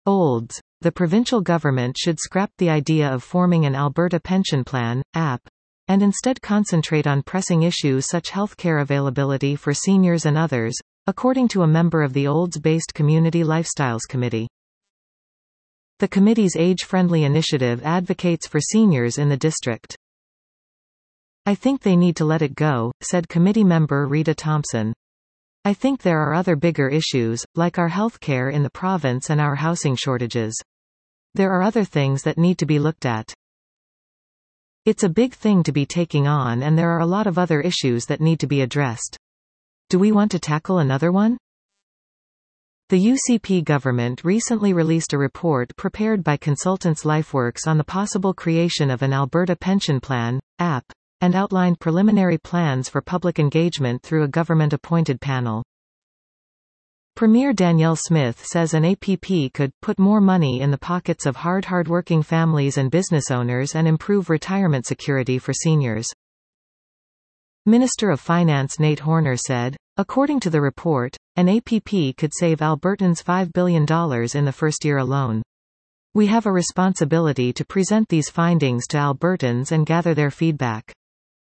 Olds. The provincial government should scrap the idea of forming an Alberta Pension Plan, AP, and instead concentrate on pressing issues such healthcare availability for seniors and others, according to a member of the Olds-based Community Lifestyles Committee. The committee's age-friendly initiative advocates for seniors in the district. I think they need to let it go, said committee member Rita Thompson. I think there are other bigger issues, like our healthcare in the province and our housing shortages. There are other things that need to be looked at. It's a big thing to be taking on, and there are a lot of other issues that need to be addressed. Do we want to tackle another one? The UCP government recently released a report prepared by consultants LifeWorks on the possible creation of an Alberta Pension Plan, AP, and outlined preliminary plans for public engagement through a government-appointed panel. Premier Danielle Smith says an APP could put more money in the pockets of hardworking families and business owners and improve retirement security for seniors. Minister of Finance Nate Horner said, according to the report, an APP could save Albertans $5 billion in the first year alone. We have a responsibility to present these findings to Albertans and gather their feedback.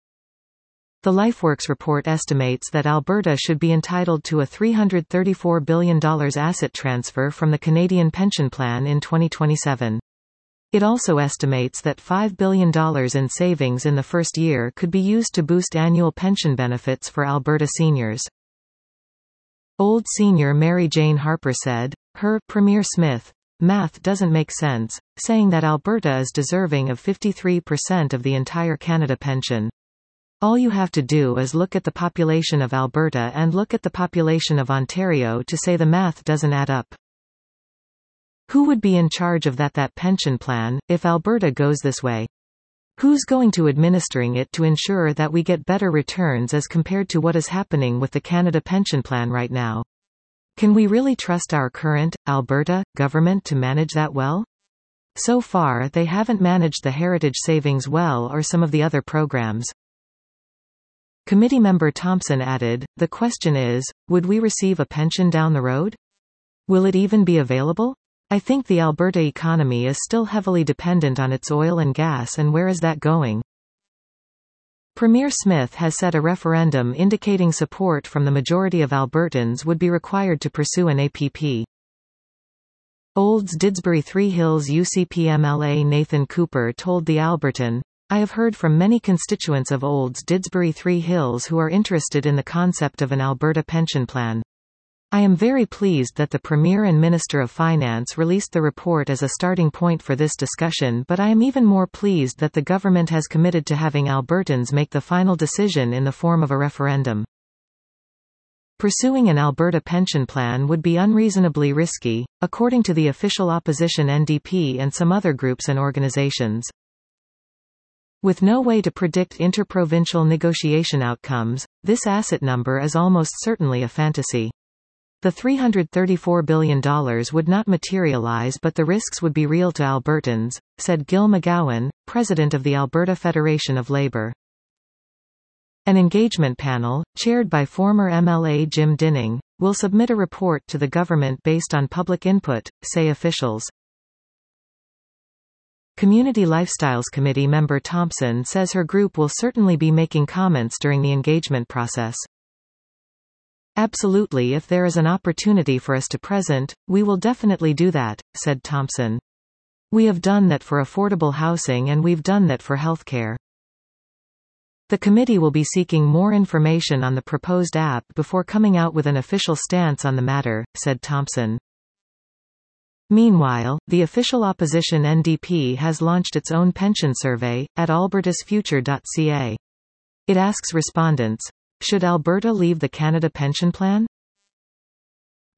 The LifeWorks report estimates that Alberta should be entitled to a $334 billion asset transfer from the Canadian Pension Plan in 2027. It also estimates that $5 billion in savings in the first year could be used to boost annual pension benefits for Alberta seniors. Old senior Mary Jane Harper said, Premier Smith, math doesn't make sense, saying that Alberta is deserving of 53% of the entire Canada pension. All you have to do is look at the population of Alberta and look at the population of Ontario to say the math doesn't add up. Who would be in charge of that pension plan, if Alberta goes this way? Who's going to administering it to ensure that we get better returns as compared to what is happening with the Canada Pension Plan right now? Can we really trust our current, Alberta, government to manage that well? So far they haven't managed the Heritage Savings well or some of the other programs. Committee member Thompson added, the question is, would we receive a pension down the road? Will it even be available? I think the Alberta economy is still heavily dependent on its oil and gas, and where is that going? Premier Smith has said a referendum indicating support from the majority of Albertans would be required to pursue an APP. Olds Didsbury Three Hills UCP MLA Nathan Cooper told The Albertan, I have heard from many constituents of Olds Didsbury Three Hills who are interested in the concept of an Alberta pension plan. I am very pleased that the Premier and Minister of Finance released the report as a starting point for this discussion, but I am even more pleased that the government has committed to having Albertans make the final decision in the form of a referendum. Pursuing an Alberta pension plan would be unreasonably risky, according to the official opposition NDP and some other groups and organizations. With no way to predict interprovincial negotiation outcomes, this asset number is almost certainly a fantasy. The $334 billion would not materialize, but the risks would be real to Albertans, said Gil McGowan, president of the Alberta Federation of Labour. An engagement panel, chaired by former MLA Jim Dinning, will submit a report to the government based on public input, say officials. Community Lifestyles Committee member Thompson says her group will certainly be making comments during the engagement process. Absolutely, if there is an opportunity for us to present, we will definitely do that, said Thompson. We have done that for affordable housing and we've done that for healthcare. The committee will be seeking more information on the proposed app before coming out with an official stance on the matter, said Thompson. Meanwhile, the official opposition NDP has launched its own pension survey, at albertasfuture.ca. It asks respondents, should Alberta leave the Canada Pension Plan?